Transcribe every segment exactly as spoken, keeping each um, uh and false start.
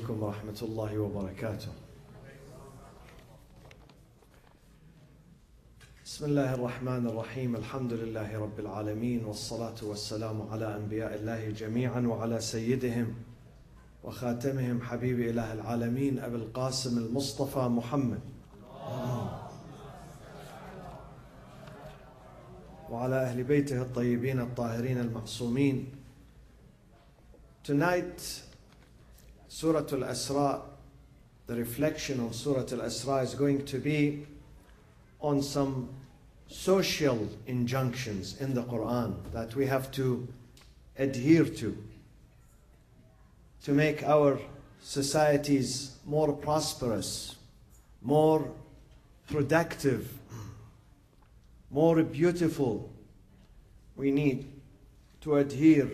عليكم ورحمة الله وبركاته. بسم الله الرحمن الرحيم. الحمد لله رب العالمين، والصلاة والسلام على أنبياء الله جميعا وعلى سيدهم وخاتمهم حبيب إله العالمين أبي القاسم المصطفى محمد وعلى أهل بيته الطيبين الطاهرين المعصومين. Tonight, Surah Al-Isra, the reflection on Surah Al-Isra is going to be on some social injunctions in the Quran that we have to adhere to to make our societies more prosperous, more productive, more beautiful. We need to adhere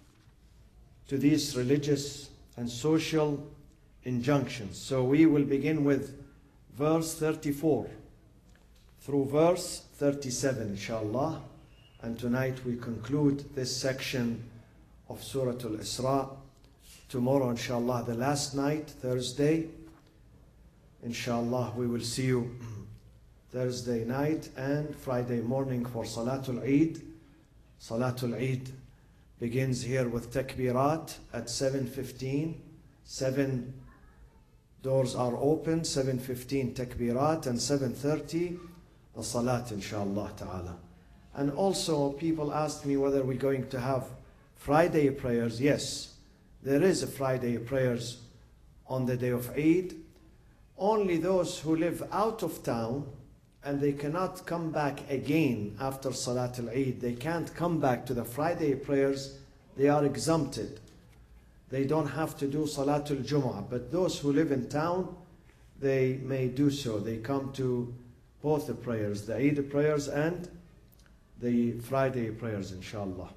to these religious and social injunctions. So we will begin with verse thirty-four through verse thirty-seven, inshallah. And tonight we conclude this section of Surah Al-Isra. Tomorrow, inshallah, the last night, Thursday, inshallah, we will see you Thursday night and Friday morning for Salatul Eid. Salatul Eid begins here with takbirat at seven fifteen. Seven doors are open, seven fifteen takbirat, and seven thirty the salat, inshallah ta'ala. And also people asked me whether we're going to have Friday prayers. Yes, there is a Friday prayers on the day of Eid. Only those who live out of town and they cannot come back again after Salat al-Eid, they can't come back to the Friday prayers, they are exempted. They don't have to do Salatul Jumu'ah. But those who live in town, they may do so. They come to both the prayers, the Eid prayers and the Friday prayers, inshallah.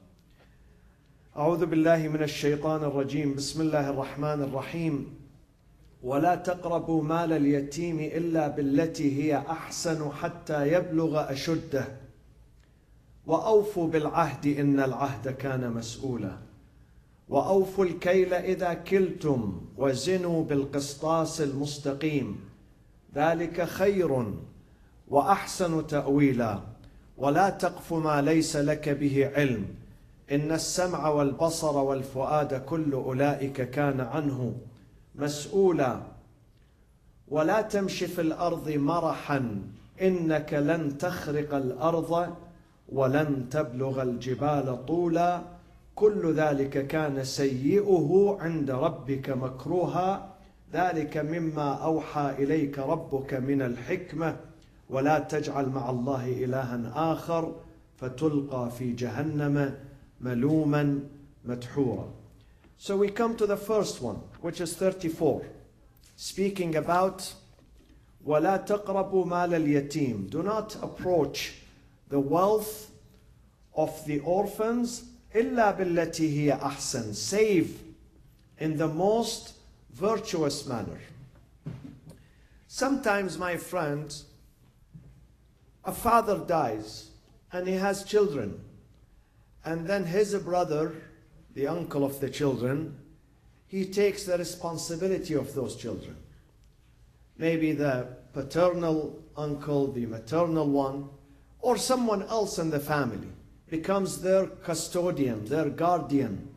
أعوذ بالله من الشيطان الرجيم. بسم الله الرحمن الرحيم. ولا تقربوا مال اليتيم إلا بالتي هي أحسن حتى يبلغ أشده وأوفوا بالعهد إن العهد كان مسؤولا وأوفوا الكيل إذا كلتم وزنوا بالقسطاس المستقيم ذلك خير وأحسن تأويلا ولا تقف ما ليس لك به علم إن السمع والبصر والفؤاد كل أولئك كان عنه مسؤولا ولا تمش في الأرض مرحا إنك لن تخرق الأرض ولن تبلغ الجبال طولا كل ذلك كان سيئه عند ربك مكروها ذلك مما أوحى إليك ربك من الحكمة ولا تجعل مع الله إلها آخر فتلقى في جهنم ملوما مدحورا. So we come to the first one, which is thirty-four, speaking about وَلَا تَقْرَبُوا مَالَ الْيَتِيمِ. Do not approach the wealth of the orphans إِلَّا بِالَّتِي هِيَ أَحْسَنُ, save in the most virtuous manner. Sometimes, my friends, a father dies and he has children, and then his brother, the uncle of the children, he takes the responsibility of those children. Maybe the paternal uncle, the maternal one, or someone else in the family becomes their custodian, their guardian.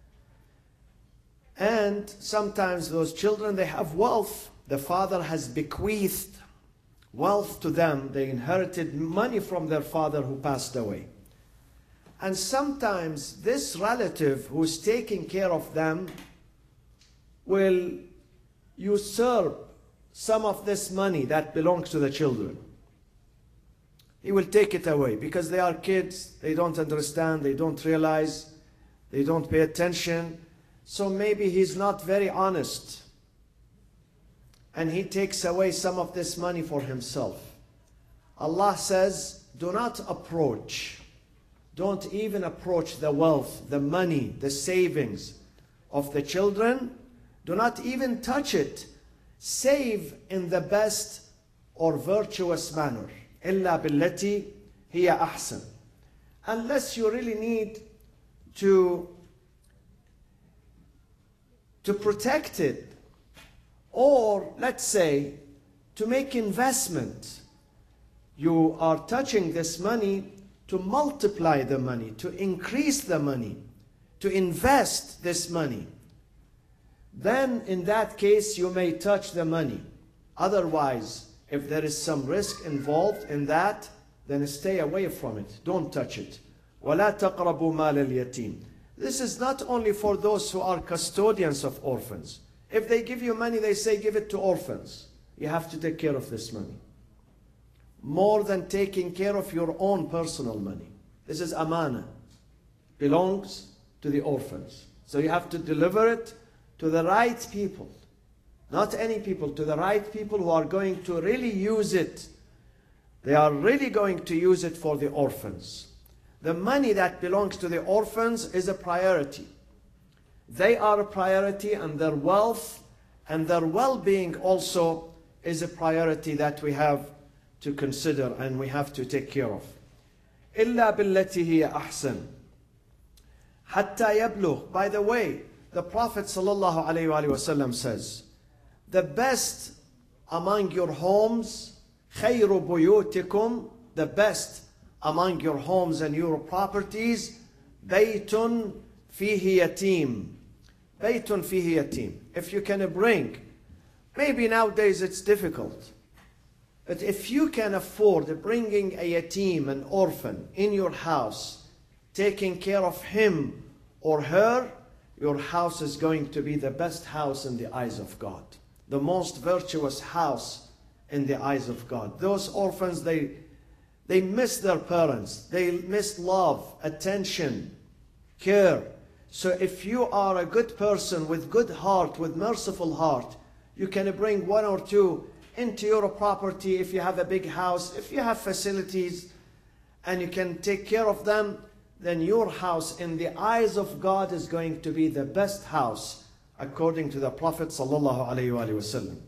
And sometimes those children, they have wealth. The father has bequeathed wealth to them. They inherited money from their father who passed away. And sometimes this relative who's taking care of them will usurp some of this money that belongs to the children. He will take it away because they are kids, they don't understand, they don't realize, they don't pay attention. So maybe he's not very honest. And he takes away some of this money for himself. Allah says, do not approach. Don't even approach the wealth, the money, the savings of the children. Do not even touch it. Save in the best or virtuous manner. إِلَّا بِالَّتِي هِيَ أَحْسَنُ. Unless you really need to, to protect it Or let's say to make investment. You are touching this money to multiply the money, to increase the money, to invest this money. Then in that case you may touch the money. Otherwise, if there is some risk involved in that, then stay away from it. Don't touch it. وَلَا تَقْرَبُوا مَالَ الْيَتِيمِ. This is not only for those who are custodians of orphans. If they give you money, they say give it to orphans. You have to take care of this money. More than taking care of your own personal money. This is amana. Belongs to the orphans. So you have to deliver it to the right people. Not any people, to the right people who are going to really use it. They are really going to use it for the orphans. The money that belongs to the orphans is a priority. They are a priority, and their wealth and their well-being also is a priority that we have to consider and we have to take care of. إِلَّا بِالَّتِي هِيَ أَحْسَنُ حَتَّى يَبْلُغ. By the way, the Prophet sallallahu alaihi wasallam says, the best among your homes, خَيْرُ بُيُوتِكُمْ, the best among your homes and your properties, بَيْتٌ فِيهِ يَتِيمٌ. بَيْتٌ فِيهِ يَتِيمٌ. If you can bring, maybe nowadays it's difficult, but if you can afford bringing a yatim, an orphan, in your house, taking care of him or her, your house is going to be the best house in the eyes of God. The most virtuous house in the eyes of God. Those orphans, they, they miss their parents. They miss love, attention, care. So if you are a good person with good heart, with merciful heart, you can bring one or two into your property if you have a big house, if you have facilities, and you can take care of them, then your house in the eyes of God is going to be the best house, according to the Prophet sallallahu alaihi wasallam.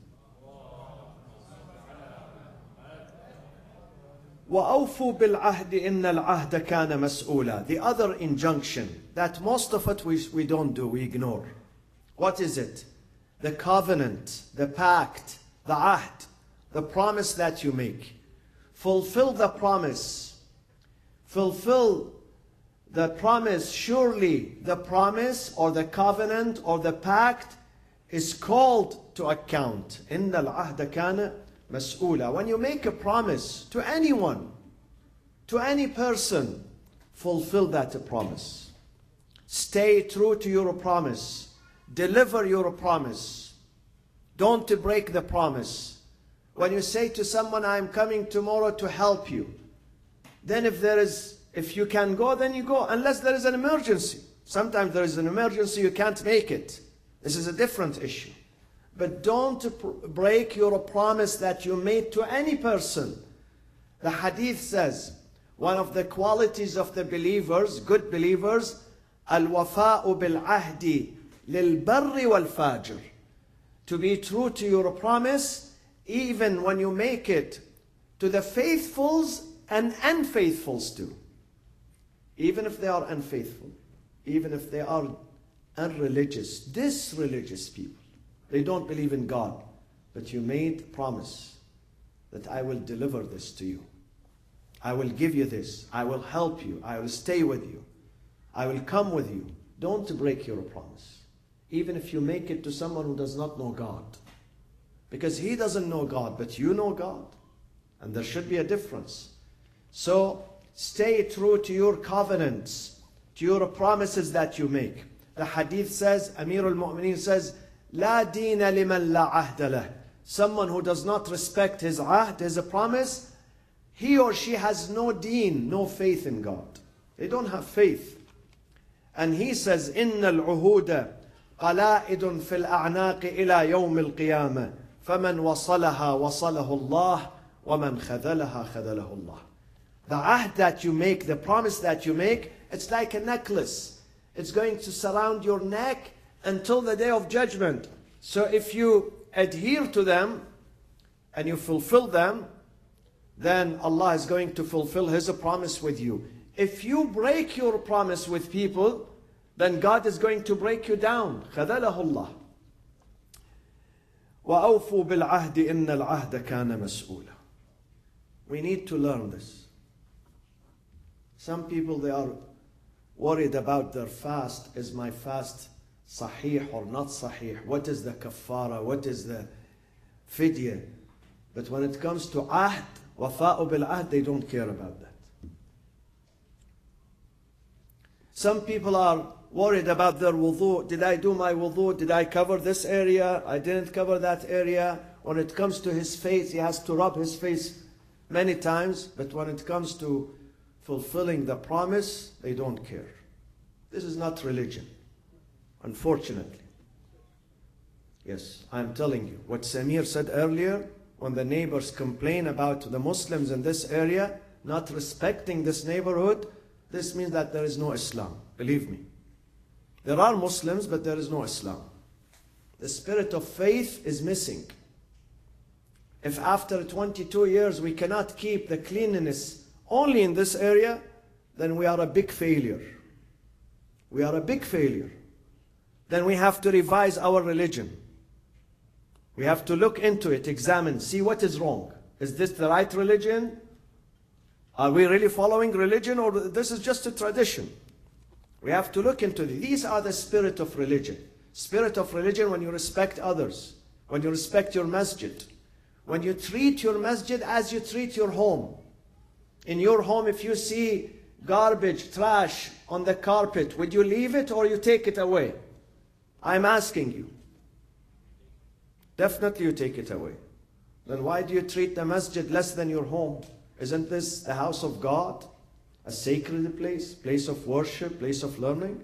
وَأَوْفُوا بِالْعَهْدِ إِنَّ الْعَهْدَ كَانَ مَسْئُولًا. The other injunction that most of it we, we don't do, we ignore. What is it? The covenant, the pact, the ahd, the promise that you make. Fulfill the promise. Fulfill the promise. Surely the promise or the covenant or the pact is called to account. إِنَّ الْعَهْدَ كَانَ مسؤولا. When you make a promise to anyone, to any person, fulfill that promise. Stay true to your promise. Deliver your promise. Don't break the promise. When you say to someone, I'm coming tomorrow to help you, then if there is, if you can go, then you go, unless there is an emergency. Sometimes there is an emergency, you can't make it. This is a different issue. But don't break your promise that you made to any person. The hadith says, one of the qualities of the believers, good believers, al-wafa'u bil-ahdi lil-barri wal-fajr. To be true to your promise, even when you make it to the faithfuls and unfaithfuls too. Even if they are unfaithful, even if they are unreligious, disreligious people. They don't believe in God, but you made promise that I will deliver this to you. I will give you this. I will help you. I will stay with you. I will come with you. Don't break your promise. Even if you make it to someone who does not know God. Because he doesn't know God, but you know God. And there should be a difference. So stay true to your covenants, to your promises that you make. The hadith says, Amir al-Mu'mineen says, لا دين لمن لا عهد له. Someone who does not respect his ahd, his promise, he or she has no deen, no faith in God. They don't have faith. And he says, إن العهود قلائد في الأعناق إلى يوم القيامة فمن وصلها وصله الله ومن خذلها خذله الله. The ahd that you make, the promise that you make, it's like a necklace. It's going to surround your neck until the day of judgment. So if you adhere to them and you fulfill them, then Allah is going to fulfill His promise with you. If you break your promise with people, then God is going to break you down. خَذَلَهُ اللَّهُ. وَأَوْفُوا بِالْعَهْدِ إِنَّ الْعَهْدَ كَانَ مَسْئُولًا. We need to learn this. Some people, they are worried about their fast. Is my fast sahih or not sahih? What is the kaffara? What is the fidya? But when it comes to ahd, wafa'u bil ahd, they don't care about that. Some people are worried about their wudu. Did I do my wudu? Did I cover this area? I didn't cover that area. When it comes to his face, he has to rub his face many times. But when it comes to fulfilling the promise, they don't care. This is not religion, unfortunately. Yes, I'm telling you. What Samir said earlier, when the neighbors complain about the Muslims in this area not respecting this neighborhood, this means that there is no Islam. Believe me. There are Muslims, but there is no Islam. The spirit of faith is missing. If after twenty-two years we cannot keep the cleanliness only in this area, then we are a big failure. We are a big failure. Then we have to revise our religion. We have to look into it, examine, see what is wrong. Is this the right religion? Are we really following religion, or this is just a tradition? We have to look into it. These are the spirit of religion. Spirit of religion when you respect others, when you respect your masjid, when you treat your masjid as you treat your home. In your home, if you see garbage, trash on the carpet, would you leave it or you take it away? I'm asking you. Definitely you take it away. Then why do you treat the masjid less than your home? Isn't this the house of God? A sacred place, place of worship, place of learning?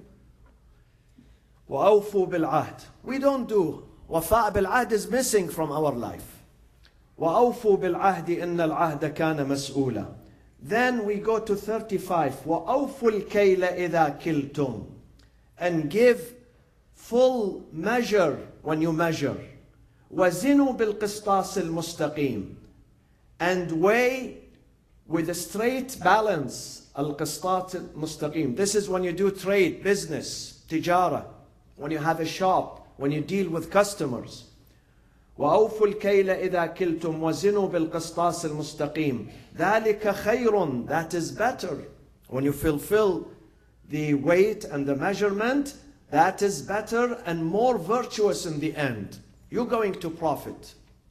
وَأَوْفُوا بِالْعَهْدِ. We don't do. وَفَاء بِالْعَهْدِ is missing from our life. وَأَوْفُوا بِالْعَهْدِ إِنَّ الْعَهْدَ كَانَ مَسْئُولًا. Then we go to thirty-five. وَأَوْفُوا الْكَيْلَ إِذَا كِلْتُمْ. And give full measure when you measure. وَزِنُوا بِالْقِسْطَاسِ الْمُسْتَقِيمِ. And weigh with a straight balance. Al-Qistat al-Mustaqim. This is when you do trade, business, tijara, when you have a shop, when you deal with customers. وَأَوْفُوا الْكَيْلَ إِذَا كِلْتُمْ وَزِنُوا بِالْقِسْطَاسِ الْمُسْتَقِيمِ. ذَلِكَ خَيْرٌ. That is better. When you fulfill the weight and the measurement, that is better and more virtuous in the end. You're going to profit.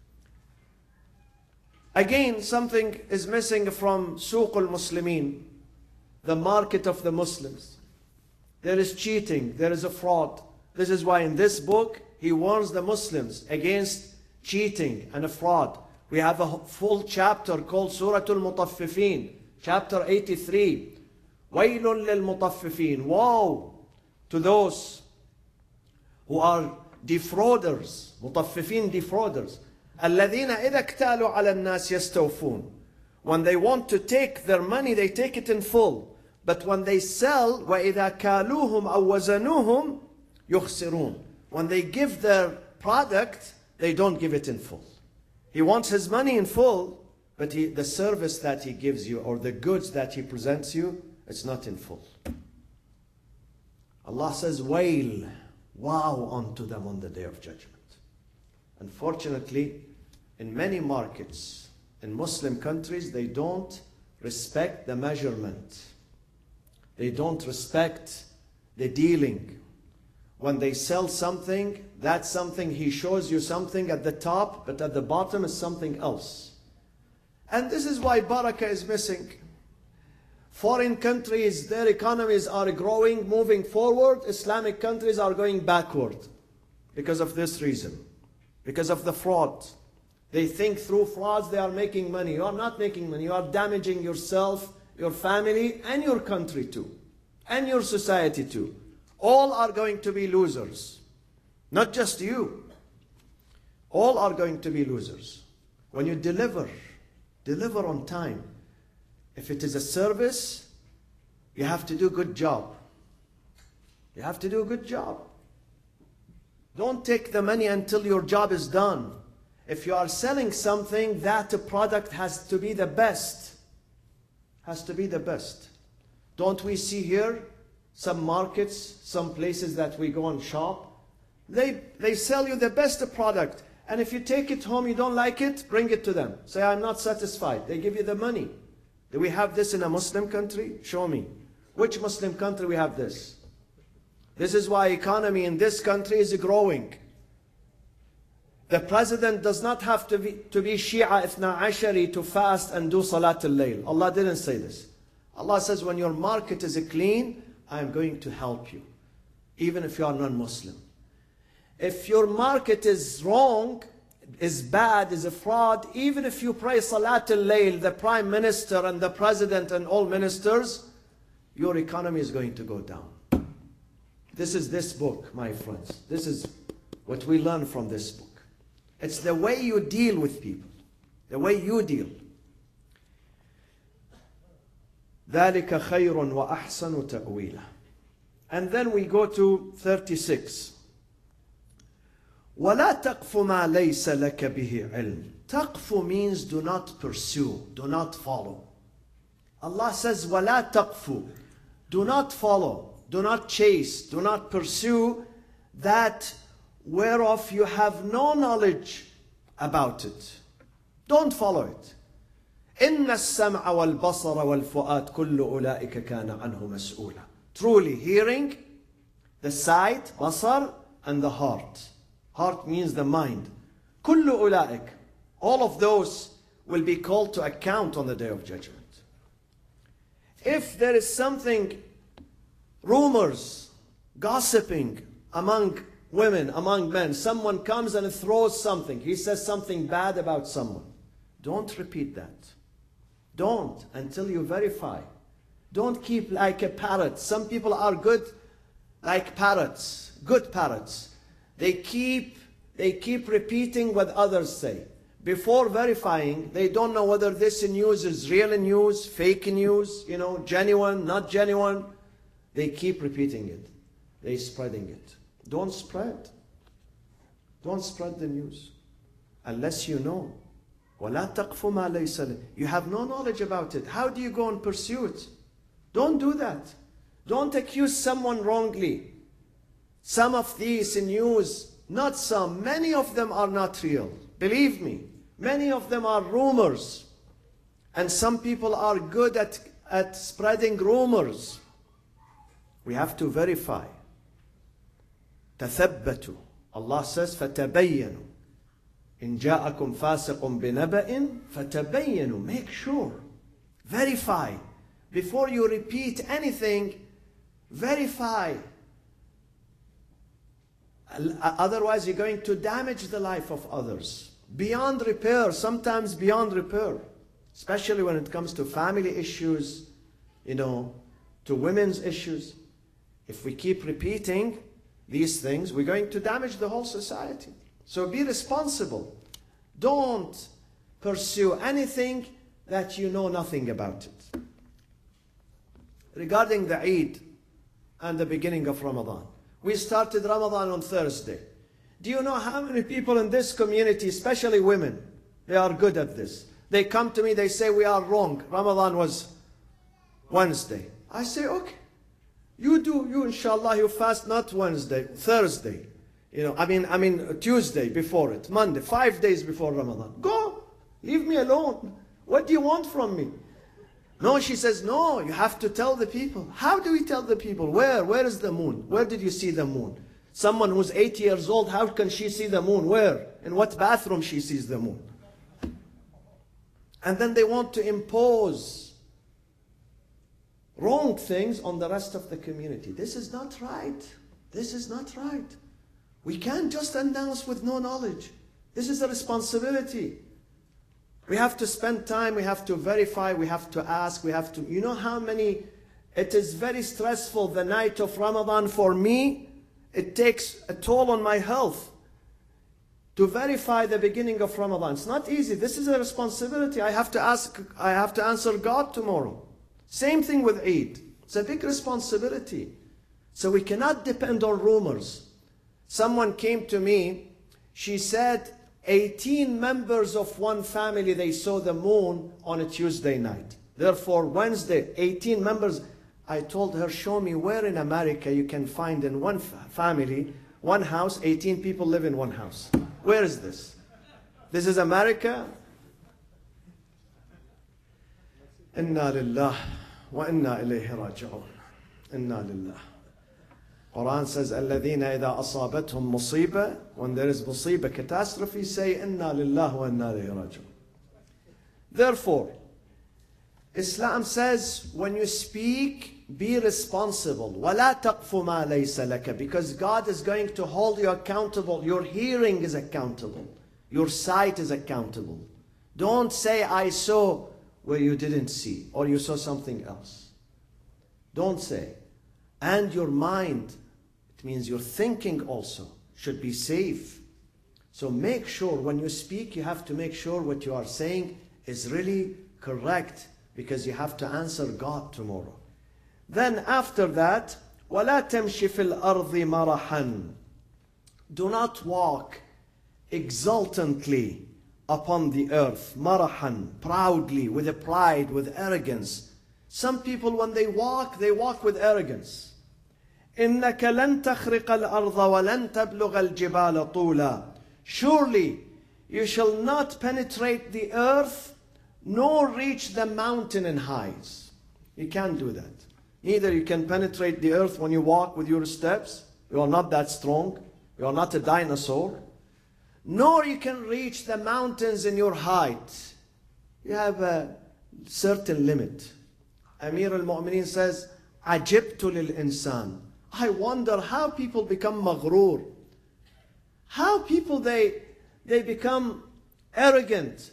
Again, something is missing from Suq al-Muslimin, the market of the Muslims. There is cheating, there is a fraud. This is why in this book, he warns the Muslims against cheating and a fraud. We have a full chapter called Surah Al-Mutaffifin, chapter eighty-three. وَيْلٌ لِلْمُطَفِّفِينَ. Woe to those who are defrauders, mutaffifin, defrauders. الَّذِينَ إِذَا اكْتَالُوا عَلَى النَّاسِ يَسْتَوْفُونَ. When they want to take their money, they take it in full. But when they sell, وَإِذَا كَالُوهُمْ أَوْ وَزَنُوهُمْ يُخْسِرُونَ. When they give their product, they don't give it in full. He wants his money in full, but he, the service that he gives you or the goods that he presents you, it's not in full. Allah says, wail, woe unto them on the day of judgment. Unfortunately, in many markets, in Muslim countries, they don't respect the measurement. They don't respect the dealing. When they sell something, that's something, he shows you something at the top, but at the bottom is something else. And this is why barakah is missing. Foreign countries, their economies are growing, moving forward. Islamic countries are going backward because of this reason, because of the fraud. They think through frauds they are making money. You are not making money. You are damaging yourself, your family, and your country too, and your society too. All are going to be losers. Not just you. All are going to be losers. When you deliver, deliver on time. If it is a service, you have to do a good job. You have to do a good job. Don't take the money until your job is done. If you are selling something, that product has to be the best. Has to be the best. Don't we see here some markets, some places that we go and shop? They, they sell you the best product. And if you take it home, you don't like it, bring it to them. Say, I'm not satisfied. They give you the money. Do we have this in a Muslim country? Show me. Which Muslim country we have this? This is why economy in this country is growing. The president does not have to be, to be Shia Ithna Ashari to fast and do Salat al-Layl. Allah didn't say this. Allah says, when your market is clean, I am going to help you, even if you are non-Muslim. If your market is wrong, is bad, is a fraud, even if you pray Salat al-Layl, the prime minister and the president and all ministers, your economy is going to go down. This is this book, my friends. This is what we learn from this book. It's the way you deal with people, the way you deal. ذَلِكَ خَيْرٌ وَأَحْسَنُ تَأْوِيلًا. And then we go to thirty-six. وَلَا تَقْفُ مَا لَيْسَ لَكَ بِهِ عِلْمٍ. Taqfu means do not pursue, do not follow. Allah says, وَلَا تَقْفُ. Do not follow, do not chase, do not pursue that whereof you have no knowledge about it. Don't follow it. إِنَّ السَّمْعَ وَالْبَصَرَ وَالْفُؤَادَ كُلُّ أُولَٰئِكَ كَانَ عَنْهُ مَسْئُولًا. Truly, hearing, the sight, basar, and the heart. Heart means the mind. كُلُّ أُولَٰئِكَ. All of those will be called to account on the Day of Judgment. If there is something, rumors, gossiping among women, among men, someone comes and throws something, he says something bad about someone, don't repeat that. Don't until you verify. Don't keep like a parrot. Some people are good like parrots, good parrots. They keep, they keep repeating what others say. Before verifying, they don't know whether this news is real news, fake news, you know, genuine, not genuine. They keep repeating it. They're spreading it. Don't spread. Don't spread the news unless you know. وَلَا تَقْفُ مَا لَيْسَ لَكَ. You have no knowledge about it. How do you go and pursue it? Don't do that. Don't accuse someone wrongly. Some of these news, not some, many of them are not real. Believe me, many of them are rumors. And some people are good at, at spreading rumors. We have to verify. تَثَبَّتُوا. Allah says, فَتَبَيَّنُوا. إِن جَاءَكُمْ فَاسِقٌ بِنَبَإٍ فَتَبَيَّنُوا. Make sure. Verify. Before you repeat anything, verify. Otherwise, you're going to damage the life of others. Beyond repair, sometimes beyond repair. Especially when it comes to family issues, you know, to women's issues. If we keep repeating these things, we're going to damage the whole society. So be responsible. Don't pursue anything that you know nothing about it. Regarding the Eid and the beginning of Ramadan. We started Ramadan on Thursday. Do you know how many people in this community, especially women, they are good at this. They come to me, they say, we are wrong. Ramadan was Wednesday. I say, okay. You do, you inshallah, you fast not Wednesday, Thursday. You know, I mean, I mean Tuesday before it, Monday, five days before Ramadan. Go, leave me alone. What do you want from me? No, she says, no, you have to tell the people. How do we tell the people? Where? Where is the moon? Where did you see the moon? Someone who's eighty years old, how can she see the moon? Where? In what bathroom she sees the moon? And then they want to impose wrong things on the rest of the community. This is not right. This is not right. We can't just announce with no knowledge. This is a responsibility. We have to spend time, we have to verify, we have to ask, we have to... You know how many... It is very stressful the night of Ramadan for me. It takes a toll on my health to verify the beginning of Ramadan. It's not easy. This is a responsibility. I have to ask, I have to answer God tomorrow. Same thing with Eid. It's a big responsibility. So we cannot depend on rumors. Someone came to me, she said eighteen members of one family, they saw the moon on a Tuesday night. Therefore, Wednesday, eighteen members. I told her, show me where in America you can find in one family, one house, eighteen people live in one house. Where is this? This is America. Inna lillah wa inna ilayhi raji'un. Inna lillah. Quran says, الَّذِينَ إِذَا أَصَابَتْهُمْ مُصِيبَةٌ. When there is musibah, catastrophe, say, Inna lillah wa inna ilayhi raji'un. Therefore, Islam says, when you speak, be responsible. وَلَا تَقْفُ مَا لَيْسَ لَكَ. Because God is going to hold you accountable. Your hearing is accountable. Your sight is accountable. Don't say, I saw where you didn't see, or you saw something else. Don't say. And your mind, it means your thinking also, should be safe. So make sure when you speak, you have to make sure what you are saying is really correct, because you have to answer God tomorrow. Then after that, وَلَا تَمْشِ فِي الْأَرْضِ مَرَحًا. Do not walk exultantly upon the earth, marahan, proudly, with a pride, with arrogance. Some people, when they walk, they walk with arrogance. إِنَّكَ لَن تَخْرِقَ الْأَرْضَ وَلَن تَبْلُغَ الْجِبَالَ طُولًا. Surely you shall not penetrate the earth, nor reach the mountain in heights. You can't do that. Neither you can penetrate the earth when you walk with your steps. You are not that strong. You are not a dinosaur. Nor you can reach the mountains in your height. You have a certain limit. Amir al-Mu'mineen says, عَجِبْتُ لِلْإِنسان. I wonder how people become maghrur. How people, they, they become arrogant.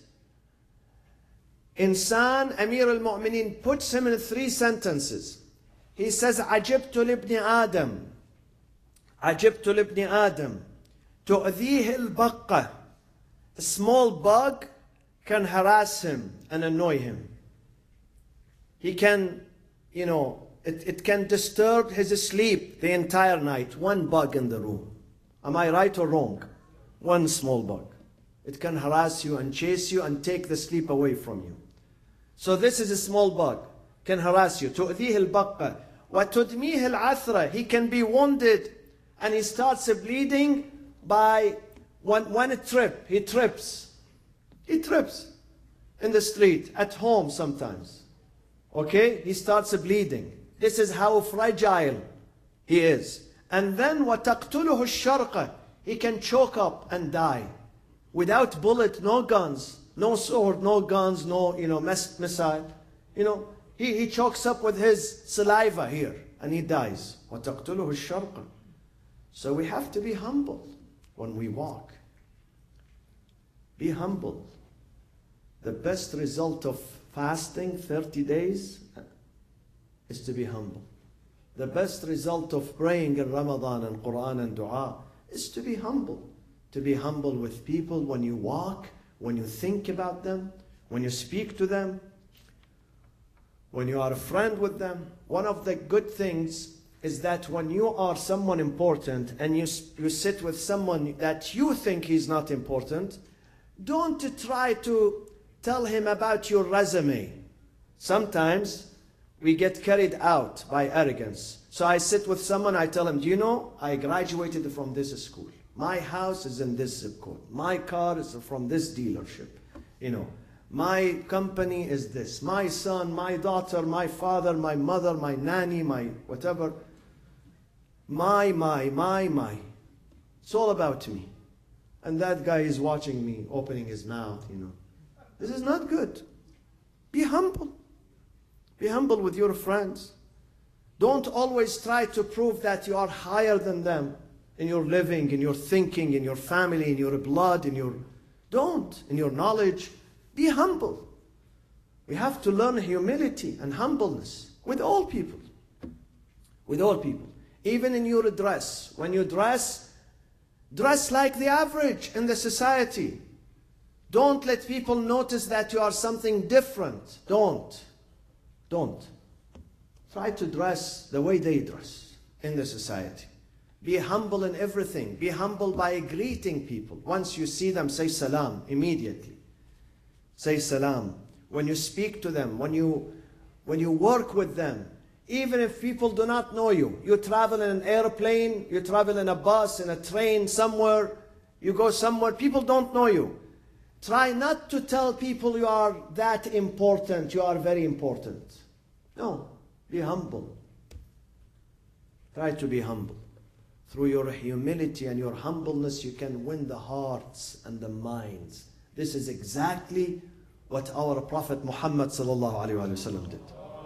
Insan, Amir al-Mu'mineen puts him in three sentences. He says, عَجِبْتُ لِبْنِ آدَمْ. عَجِبْتُ لِبْنِ آدَمْ. تؤذيه البقة. A small bug can harass him and annoy him. He can, you know, it, it can disturb his sleep the entire night. One bug in the room. Am I right or wrong? One small bug. It can harass you and chase you and take the sleep away from you. So this is a small bug. Can harass you. تؤذيه البقة. وتدميه العثرة. He can be wounded and he starts bleeding by one, one trip. He trips. He trips in the street, at home sometimes. Okay? He starts bleeding. This is how fragile he is. And then وَتَقْتُلُهُ الشَّرْقَةِ. He can choke up and die. Without bullet, no guns, no sword, no guns, no, you know, missile. You know, he, he chokes up with his saliva here and he dies. وَتَقْتُلُهُ الشَّرْقَةِ. So we have to be humble when we walk. Be humble. The best result of fasting thirty days is to be humble. The best result of praying in Ramadan and Quran and Dua is to be humble. To be humble with people when you walk, when you think about them, when you speak to them, when you are a friend with them. One of the good things is that when you are someone important and you, you sit with someone that you think he's not important, don't try to tell him about your resume. Sometimes we get carried out by arrogance. So I sit with someone, I tell him, do you know, I graduated from this school. My house is in this zip code. My car is from this dealership. You know, my company is this. My son, my daughter, my father, my mother, my nanny, my whatever. My, my, my, my. It's all about me. And that guy is watching me, opening his mouth, you know. This is not good. Be humble. Be humble with your friends. Don't always try to prove that you are higher than them in your living, in your thinking, in your family, in your blood, in your... Don't. In your knowledge. Be humble. We have to learn humility and humbleness with all people. With all people. Even in your dress. When you dress, dress like the average in the society. Don't let people notice that you are something different. Don't. Don't. Try to dress the way they dress in the society. Be humble in everything. Be humble by greeting people. Once you see them, say salam immediately. Say salam. When you speak to them, when you, when you work with them, even if people do not know you, you travel in an airplane, you travel in a bus, in a train, somewhere, you go somewhere, people don't know you. Try not to tell people you are that important, you are very important. No, be humble. Try to be humble. Through your humility and your humbleness, you can win the hearts and the minds. This is exactly what our Prophet Muhammad sallallahu alaihi wasallam did.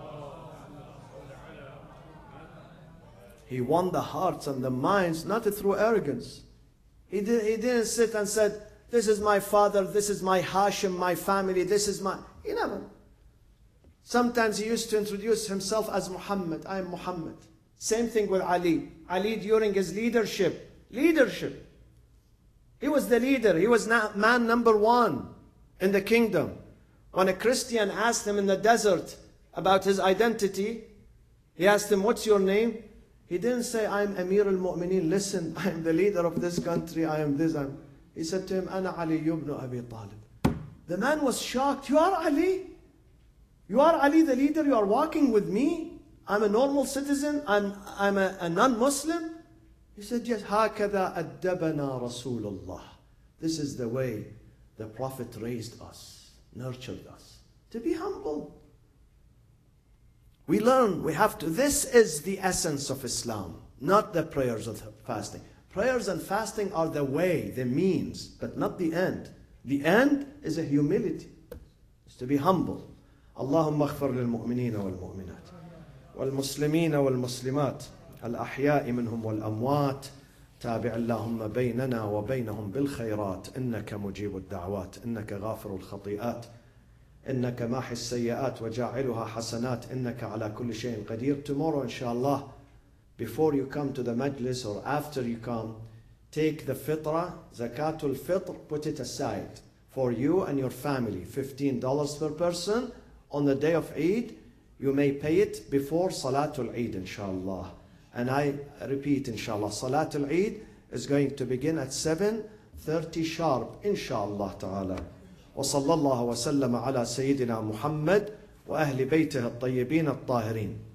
He won the hearts and the minds not through arrogance. He, did, he didn't sit and said, this is my father, this is my Hashim, my family, this is my... He never. Sometimes he used to introduce himself as Muhammad. I am Muhammad. Same thing with Ali. Ali during his leadership. Leadership. He was the leader. He was man number one in the kingdom. When a Christian asked him in the desert about his identity, he asked him, what's your name? He didn't say, I am Amir al-Mu'mineen. Listen, I am the leader of this country. I am this. I'm... He said to him, Ana Ali ibn Abi Talib. The man was shocked. You are Ali? You are Ali, the leader? You are walking with me? I'm a normal citizen. I'm, I'm a, a non-Muslim. He said, yes. هَكَذَا أَدَّبَنَا رَسُولُ اللَّهِ. This is the way the Prophet raised us, nurtured us. To be humble. We learn, we have to. This is the essence of Islam, not the prayers of fasting. Prayers and fasting are the way, the means, but not the end. The end is a humility. It's to be humble. اللهم اغفر للمؤمنين والمؤمنات والمسلمين والمسلمات الأحياء منهم والأموات تابع اللهم بيننا وبينهم بالخيرات إنك مجيب الدعوات إنك غافر الخطيئات إنك ماحي السيئات وجاعلها حسنات إنك على كل شيء قدير. Tomorrow inshallah, before you come to the majlis or after you come, take the fitra, zakatul fitr, put it aside for you and your family, fifteen dollars per person. On the day of Eid, you may pay it before Salatul Eid, inshallah. And I repeat, inshallah, Salatul Eid is going to begin at seven thirty sharp, inshallah ta'ala. وصلى الله وسلم على سيدنا محمد وأهل بيته الطيبين الطاهرين.